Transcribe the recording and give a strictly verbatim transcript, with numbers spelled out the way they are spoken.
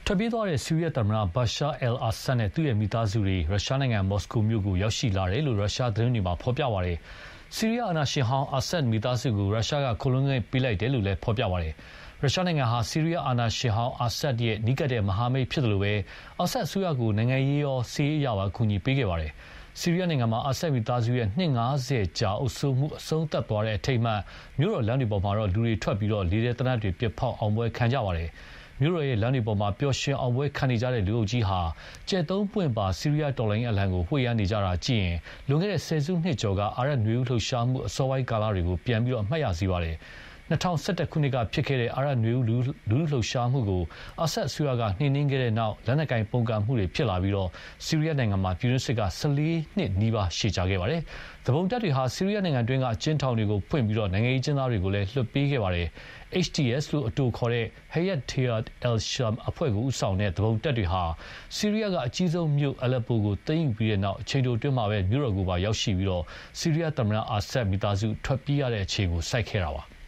ထွက်ပြေးသွားတဲ့ဆီးရီးယားသမ္မတဘာရှာအယ်အာဆတ်နဲ့သူ့ရဲ့မိသားစုတွေရုရှားနိုင်ငံမော်စကိုမြို့ကိုရောက်ရှိလာတယ်လို့ရုရှားသတင်းတွေမှာဖော်ပြပါတယ်။ဆီးရီးယားအာဏာရှင်ဟောင်းအာဆတ်မိသားစုကိုရုရှားကခိုလုံငယ်ပေးလိုက်တယ်လို့လည်းဖော်ပြပါတယ်။ရုရှားနိုင်ငံဟာဆီးရီးယားအာဏာရှင်ဟောင်းအာဆတ်ရဲ့နီးကပ်တဲ့မဟာမိတ်ဖြစ်တယ်လို့ပဲအာဆတ်အစိုးရကိုနိုင်ငံရေးရောစစ်ရေးအရာပါအကူအညီပေးခဲ့ပါတယ်။ဆီးရီးယားနိုင်ငံမှာအာဆတ်မိသားစုရဲ့နှစ်ငါးဆယ်ကြာအုပ်စိုးမှုအဆုံးသတ်သွားတဲ့အထိမ်းအမှတ်မြို့တော်လမ်းတွေပေါ်မှာတော့လူတွေထွက်ပြီးတော့လေတဲ့တနတ်တွေပစ်ဖောက်အောင်ပွဲခံကြပါတယ်။မြို့တော်ရဲ့လမ်းတွေပေါ်မှာပျော်ရွှင်အောင်ပွဲခံနေကြတဲ့လူအုပ်ကြီးဟာကျဲသုံးပွင့်ပါဆီးရီးယားတော်လိုင်းအလံကိုဝှေ့ရမ်းနေကြတာကြည့်ရင်လွန်ခဲ့တဲ့ဆယ်စုနှစ်ကျော်ကအာရပ်နွေဦးလှုပ်ရှားမှုအစောပိုင်းကာလတွေကိုပြန်ပြီးတော့အမှတ်ရစေပါတယ်။၂၀၁၁ခုနှစ်ကဖြစ်ခဲ့တဲ့အာရပ်နွေဦးလူလူလှုပ်ရှားမှုကိုအာဆတ်အစိုးရကနှိမ်နင်းခဲ့တဲ့နောက်လက်နက်ကိုင်ပုန်ကန်မှုတွေဖြစ်လာပြီးတော့ဆီးရီးယားနိုင်ငံမှာပြည်တွင်းစစ်ကဆယ်လေးနှစ်နီးပါးရှည်ကြာခဲ့ပါတယ်။သဘုံတပ်တွေဟာဆီးရီးယားနိုင်ငံတွင်းကအကျဉ်းထောင်တွေကိုဖွင့်ပြီးတော့နိုင်ငံရေးကျဉ်းသားတွေကိုလည်းလွှတ်ပေးခဲ့ပါတယ်။ H T S လို့အတူခေါ်တဲ့ Hayat Tahrir al-Sham အဖွဲ့ကိုဦးဆောင်တဲ့သဘုံတပ်တွေဟာဆီးရီးယားကအကြီးဆုံးမြို့အလက်ပိုကိုသိမ်းယူပြီးတဲ့နောက်အချိန်တိုအတွင်းမှာပဲမြို့တော်ကိုပါရောက်ရှိပြီးတော့ဆီးရီးယားသမ္မတအာဆတ်မိသားစုထွက်ပြေးရတဲ့အခြေကိုစိုက်ခဲ့တာပါ။